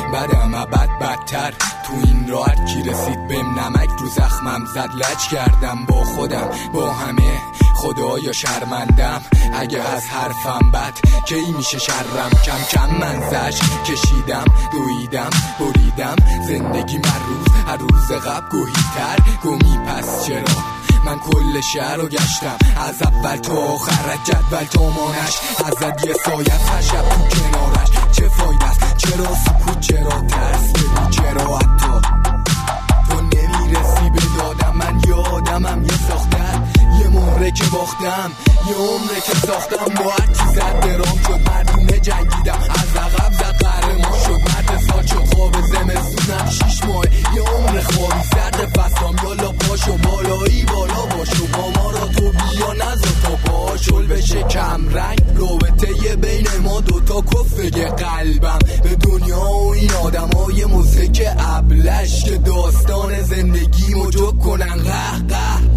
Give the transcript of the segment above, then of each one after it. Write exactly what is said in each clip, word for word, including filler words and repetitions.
بدم ابد بدتر. تو این راه هر کی رسید بهم نمک رو زخمم زد، لج کردم با خودم با همه خدایا شرمندم. اگه از حرفم بد کی میشه شرم، کم کم من زش کشیدم دویدم بریدم. زندگی من روز هر روز قبل گوهیتر گمی، پس چرا من کل شهر رو گشتم از اول تا آخر، جدول تا مانش ازت یه سایت خشب تو کنارش. چه فایده است چرا سکوت چرا ترس بگو چرا حتی تو نمیرسی به دادم. من یادمم یه ساختن یه مهره که باختم یه عمره که ساختم با هرکی زد درام شد. مردونه جنگیدم از عقب زد قهرمان شد، مرد سال شد خواب زمستونم شیش ماه یه عمر خوابی سرد فصلام. یالا پاشو بالایی بالا باشو با ما را تو بیا نزا تا پاشل بشه کم رنگ. رابطه بین ما دوتا کفه قلبم به دنیا و این آدم های موسیقی ابلش که داستان زندگی مجو کنن قه قه.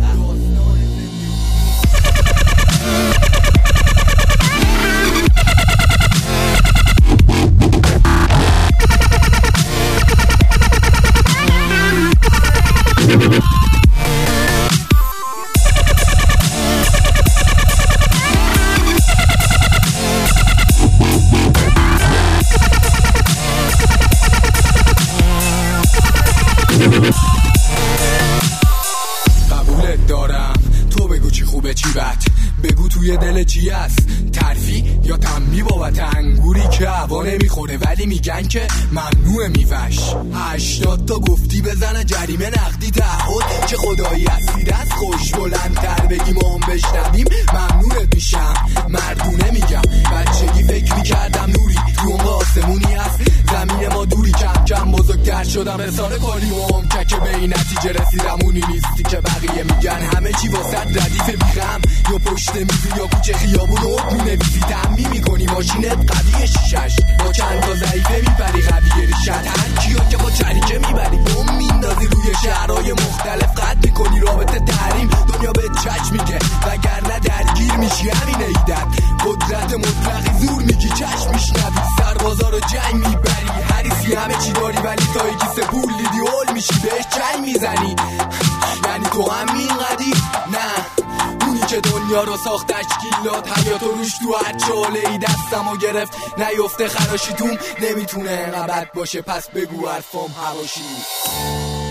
قبولت دارم تو بگو چی خوبه چی بد، بگو توی دل چی هست ترفی یا تنبی بابت انگوری که هوا نمیخوره ولی میگن که ممنوع میوش. هشتاد تا گفتی بزنه جریمه نقدی تعهد، چه خدایی هستی دست خوش بلندتر بگیم و هم بشنویم ممنونت میشم. مردونه میگم بچگی فکر میکردم نوری تو آسمونی هست زمین ما دوری، کم کم بزرگتر شدم رسانه کاری و هم که به این نتیجه رسیدم اونی نیستی که بقیه میگن. همه چی واسه ردیف بیخم یا پشت میزی یا کوچه خیابون رو مینویسی تنبیه میکنی ماشینت قویه شیشش با چند تا ضعیفه میبری قویه ریشت. هر کیو که با چریکه میبری بوم میندازی روی شهرهای مختلف قد میکنی رابطه تحریم دنیا به چچ میگه وگرنه درگیر میشی. همینه ایدت قدرت مطلقی زور میگی چشم میشنوی سربازا رو جنگ میبری حریصی همه چی داری ولی تا یکی سه پول دیدی اول میشی بهش جنگ میزنی. یعنی تو همین قدی نه اونی که دنیا رو ساخت تشکیلات حیات و روش تو هر چاله ای دستم و گرفت نیفته خراشی توم نمیتونه اینقدر بد باشه پس بگو حرفام هواشی.